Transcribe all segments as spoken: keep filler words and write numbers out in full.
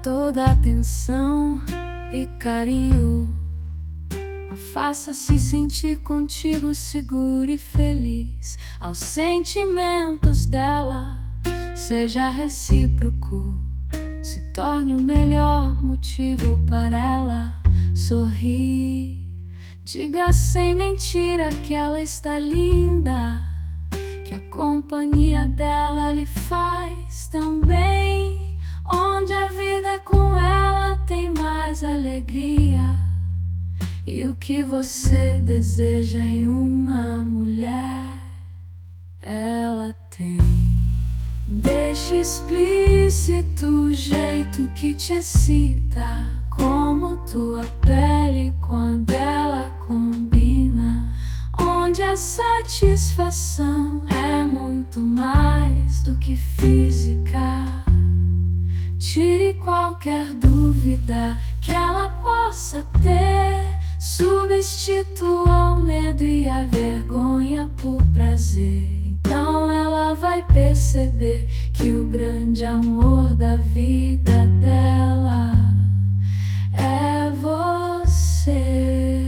toda atenção e carinho. Faça-se sentir contigo seguro e feliz. Aos sentimentos dela seja recíproco. Se torne o melhor motivo para ela sorrir. Diga sem mentira que ela está linda, que a companhia dela lhe faz tão bem. Onde a vida com ela tem mais alegria. E o que você deseja em uma mulher, ela tem. Deixe explícito o jeito que te excita, como tua pele quando ela combina. Onde a satisfação é muito mais do que física. Tire qualquer dúvida que ela possa ter. Substitua o medo e a vergonha por prazer. Então ela vai perceber que o grande amor da vida dela é você.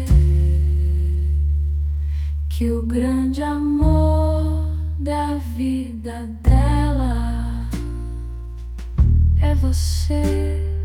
Que o grande amor da vida dela é você.